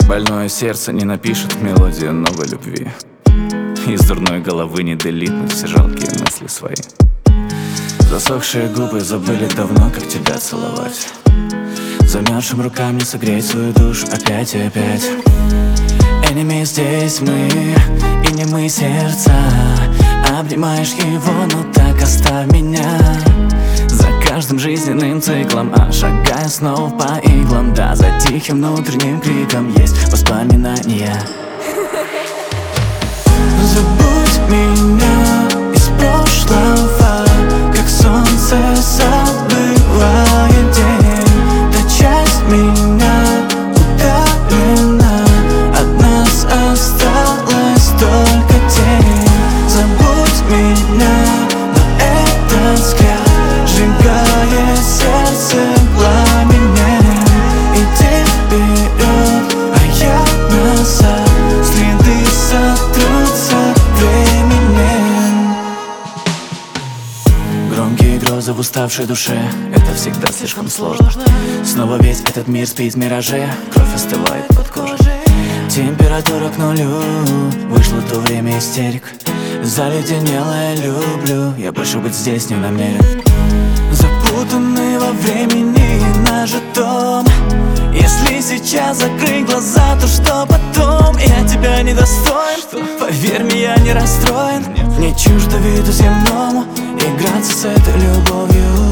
Больное сердце не напишет мелодию новой любви. Из дурной головы не делитнуть все жалкие мысли свои. Засохшие губы забыли давно, как тебя целовать. Замерзшим рукам не согреть свою душу опять и опять. Enemy здесь мы, и не мы сердца. Обнимаешь его, ну так оставь меня. За каждым жизненным циклом, шагая снова по иглам. Да, за тихим внутренним криком есть воспоминания. Забудь меня из прошлого, как солнце забывает день. Та часть меня удалена, от нас осталась только тень. Забудь меня, но этот взгляд сжигает сердце пламенем. Иди вперед, а я назад, следы сотрутся временем. Громкие грозы в уставшей душе, это всегда слишком сложно. Снова весь этот мир спит в мираже, кровь остывает под кожей. Температура к нулю, вышло то время истерик. Заледенело я люблю, я больше быть здесь не намерен. Запутанный во времени нажитом. Если сейчас закрыть глаза, то что потом? Я тебя недостоин, поверь мне, я не расстроен. Не чуждо виду земному играться с этой любовью.